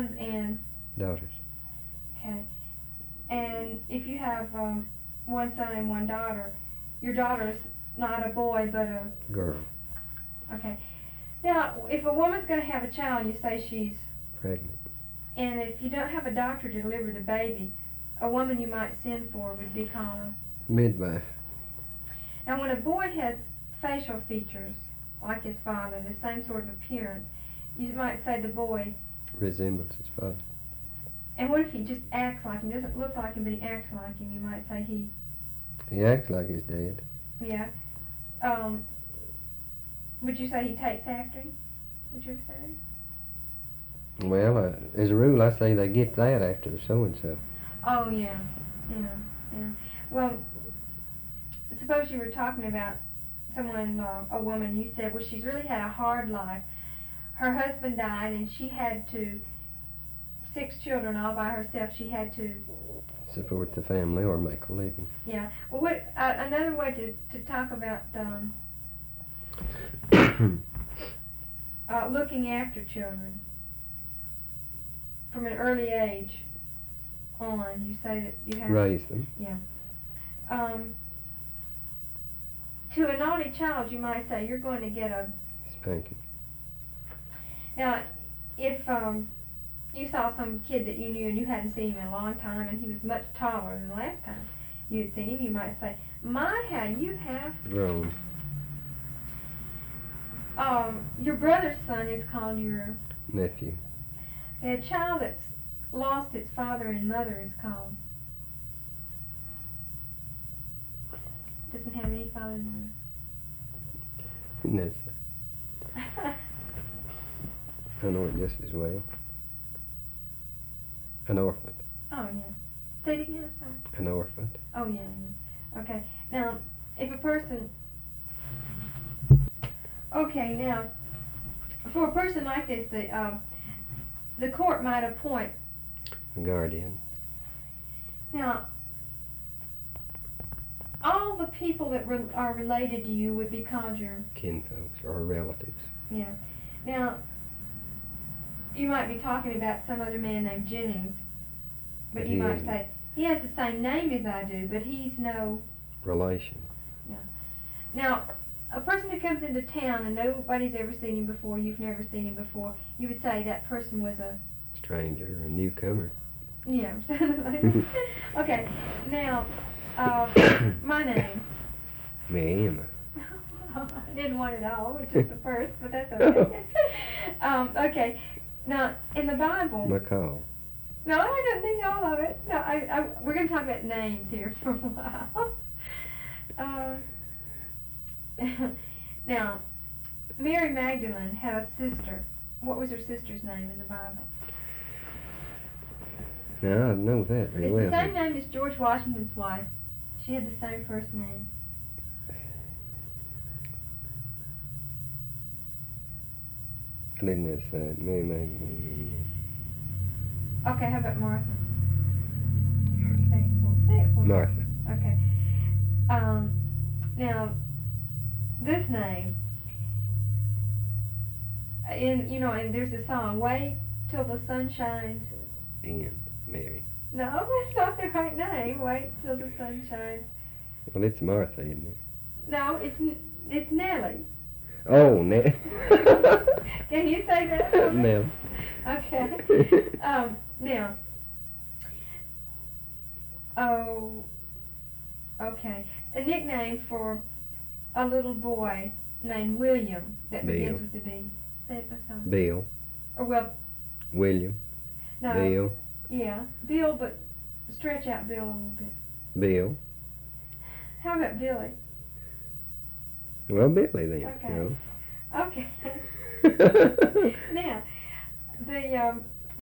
sons and daughters. okay. And if you have one son and one daughter, your daughter's not a boy but a Girl. okay. Now, if a woman's going to have a child, you say she's Pregnant. and if you don't have a doctor to deliver the baby, a woman you might send for would be called a Midwife. Now, when a boy has facial features like his father, the same sort of appearance, you might say the boy. Resembles his father. And what if he just acts like him? Doesn't look like him, but he acts like him. You might say he. He acts like his dad. Yeah. Would you say he takes after him? Would you ever say that? Well, as a rule, I say they get that after the so-and-so. Oh, yeah. Yeah. Well, suppose you were talking about someone, a woman, you said, well, she's really had a hard life. Her husband died and she had 6 children all by herself. She had to Support the family or make a living. Yeah. Well, what another way to talk about looking after children from an early age on. You say that you have Raise them. Yeah. To a naughty child, you might say you're going to get a Spanking. Now, if you saw some kid that you knew and you hadn't seen him in a long time and he was much taller than the last time you had seen him, you might say, my, how you have Grown. your brother's son is called your Nephew. a child that's lost its father and mother is called doesn't have any father and And that's mother. I know it just as well. An orphan. Oh, yeah. Say it again, I'm sorry. An orphan. Oh, yeah. Okay. Now, if a person... Okay, now, for a person like this, the court might appoint... A guardian. Now, all the people that are related to you would be called your... Kinfolks or relatives. Yeah. Now, you might be talking about some other man named Jennings, but you might say, he has the same name as I do, but he's no... Relation. Yeah. Now, a person who comes into town and nobody's ever seen him before, you've never seen him before, you would say that person was a... Stranger, a newcomer. Yeah. Okay. Now, my name. Mary Emma. I didn't want it all, which is the first, but that's okay. Okay. Now, in the Bible... McCall. No, I don't think all of it. No, we're going to talk about names here for a while. Now, Mary Magdalene had a sister. What was her sister's name in the Bible? Now, I know that very It's well. the same name as George Washington's wife. She had the same first name. I didn't decide. Mary Magdalene. Okay, how about Martha? Say it for me. Martha. Okay. Now, this name, and there's a song, Wait Till the Sun Shines. Ian. Mary. No, that's not the right name. Wait till the sun shines. Well, it's Martha, isn't it? No, it's Nellie. Oh, Nellie. Can you say that for me? Nellie. Okay. Now. Oh. Okay. A nickname for a little boy named William that begins with a B. Say it, I'm sorry. Bill. Or well. William. No. Bill. Yeah, Bill, but stretch out Bill a little bit. Bill. How about Billy? Well, Billy then. Okay. You Okay. know. Now, the